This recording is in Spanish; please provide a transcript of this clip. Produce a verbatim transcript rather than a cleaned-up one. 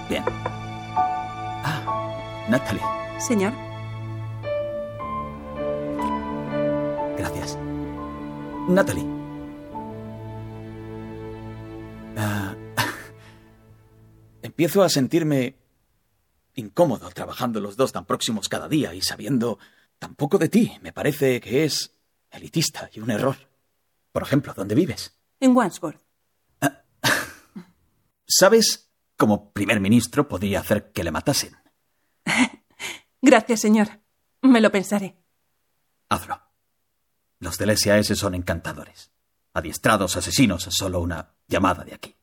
Bien. Ah, Natalie. Señor. Gracias. Natalie. Uh, empiezo a sentirme incómodo trabajando los dos tan próximos cada día y sabiendo tan poco de ti. Me parece que es elitista y un error. Por ejemplo, ¿dónde vives? En Wandsworth. ¿Sabes? Como primer ministro podría hacer que le matasen. Gracias, señor. Me lo pensaré. Hazlo. Los del S A S son encantadores. Adiestrados asesinos a solo una llamada de aquí.